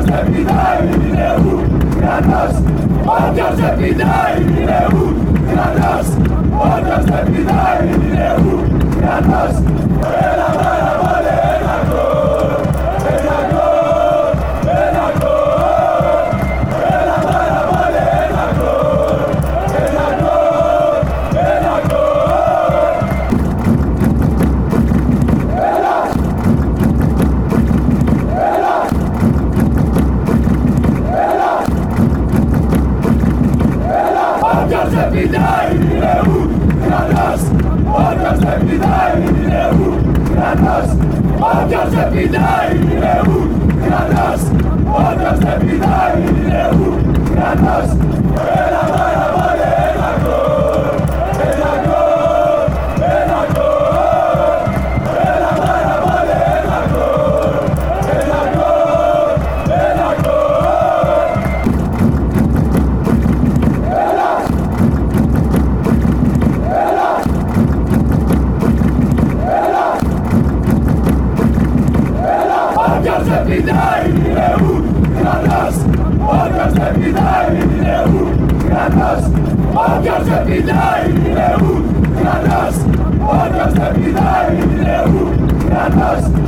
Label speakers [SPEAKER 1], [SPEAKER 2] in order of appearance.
[SPEAKER 1] δεν πηδάει είναι ου κρατάς. Όποιος δεν πηδάει είναι ου κρατάς. Όποιος δεν πηδάει είναι ου κρατάς. Έλα μάνα βάλε ένα γκολ. Ένα γκολ. Ένα γκολ. Έλα μάνα βάλε ένα γκολ. Ένα γκολ. Ένα γκολ. Έλα. Έλα. Έλα. Έλα. Όποιος δεν πηδάει είναι ου κρατάς. Όποιος δεν πηδάει είναι ου κρατάς. Όποιος δεν πηδάει είναι ου κρατάς. Όποιος δεν πηδάει είναι ου κρατάς. Έλα μάνα βάλε ένα γκολ. Ένα γκολ. Ένα γκολ. Έλα μάνα βάλε ένα γκολ. Ένα γκολ. Ένα γκολ. Έλα. Έλα. Έλα. Έλα. Όποιος δεν πηδάει είναι ου κρατάς. Όποιος δεν πηδάει είναι ου κρατάς. Όποιος δεν πηδάει είναι ου κρατάς. Όποιος δεν πηδάει είναι ου κρατάς.